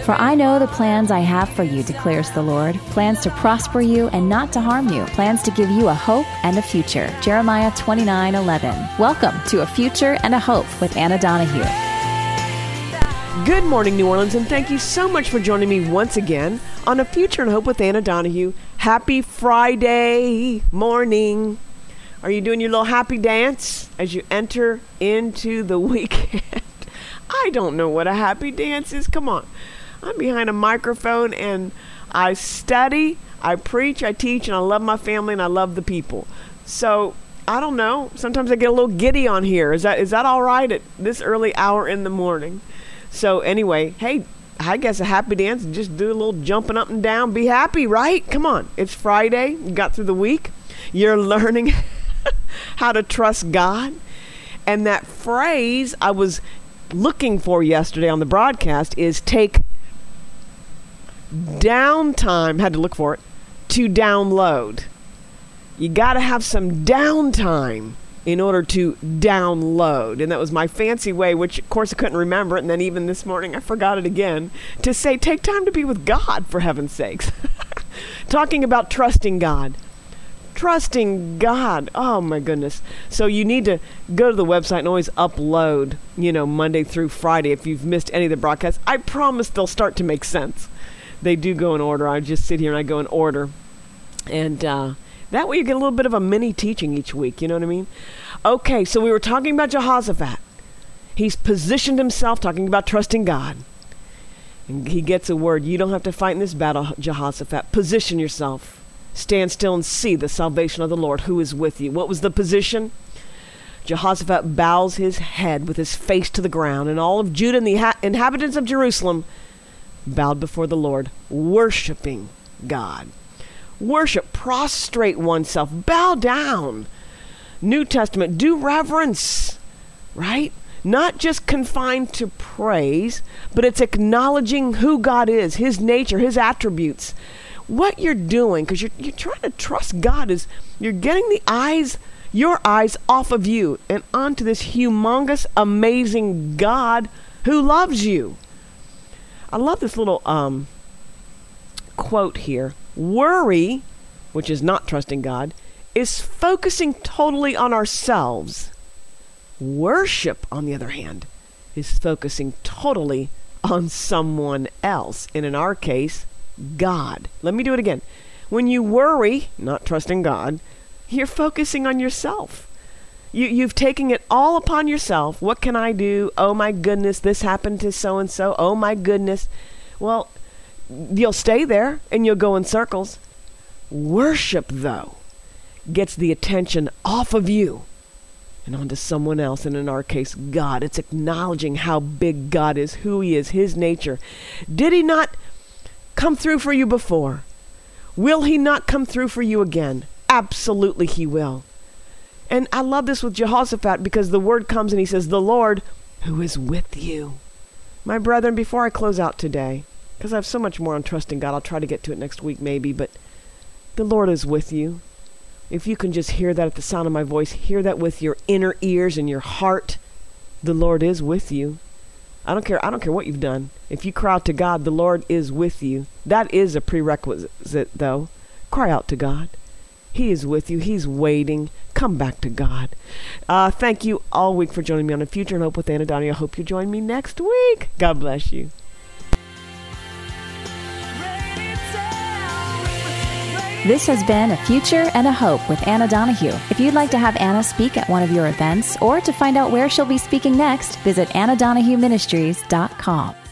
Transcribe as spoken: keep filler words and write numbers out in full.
For I know the plans I have for you, declares the Lord, plans to prosper you and not to harm you, plans to give you a hope and a future. Jeremiah twenty-nine eleven. Welcome to A Future and a Hope with Anna Donahue. Good morning, New Orleans, and thank you so much for joining me once again on A Future and Hope with Anna Donahue. Happy Friday morning. Are you doing your little happy dance as you enter into the weekend? I don't know what a happy dance is. Come on. I'm behind a microphone and I study, I preach, I teach, and I love my family and I love the people. So, I don't know. Sometimes I get a little giddy on here. Is that is that all right at this early hour in the morning? So anyway, hey, I guess a happy dance, just do a little jumping up and down. Be happy, right? Come on. It's Friday. You got through the week. You're learning how to trust God. And that phrase I was looking for yesterday on the broadcast is take downtime, had to look for it, to download. You got to have some downtime in order to download. And that was my fancy way, which of course I couldn't remember it. And then even this morning I forgot it again, to say take time to be with God, for heaven's sakes. Talking about trusting God. Trusting God. Oh my goodness. So you need to go to the website and always upload, you know, Monday through Friday if you've missed any of the broadcasts. I promise they'll start to make sense. They do go in order. I just sit here and I go in order. And uh, that way you get a little bit of a mini teaching each week. You know what I mean? Okay, so we were talking about Jehoshaphat. He's positioned himself, talking about trusting God. And he gets a word. You don't have to fight in this battle, Jehoshaphat. Position yourself. Stand still and see the salvation of the Lord who is with you. What was the position? Jehoshaphat bows his head with his face to the ground, and all of Judah and the ha- inhabitants of Jerusalem bowed before the Lord, worshiping God. Worship, prostrate oneself, bow down. New Testament, do reverence, right? Not just confined to praise, but it's acknowledging who God is, his nature, his attributes. What you're doing, because you're, you're trying to trust God, is you're getting the eyes, your eyes off of you and onto this humongous, amazing God who loves you. I love this little um, quote here. Worry, which is not trusting God, is focusing totally on ourselves. Worship, on the other hand, is focusing totally on someone else. And in our case, God. Let me do it again. When you worry, not trusting God, you're focusing on yourself. You, you've taken it all upon yourself. What can I do? Oh my goodness, this happened to so-and-so. Oh my goodness. Well, you'll stay there and you'll go in circles. Worship, though, gets the attention off of you and onto someone else. And in our case, God. It's acknowledging how big God is, who he is, his nature. Did he not come through for you before? Will he not come through for you again? Absolutely he will. And I love this with Jehoshaphat, because the word comes and he says, the Lord who is with you. My brethren, before I close out today, because I have so much more on trusting God, I'll try to get to it next week maybe, but the Lord is with you. If you can just hear that at the sound of my voice, hear that with your inner ears and your heart, the Lord is with you. I don't care. I don't care what you've done. If you cry out to God, the Lord is with you. That is a prerequisite, though. Cry out to God. He is with you. He's waiting. Come back to God. Uh, thank you all week for joining me on A Future and Hope with Anna Donahue. I hope you join me next week. God bless you. This has been A Future and a Hope with Anna Donahue. If you'd like to have Anna speak at one of your events or to find out where she'll be speaking next, visit anna donahue ministries dot com.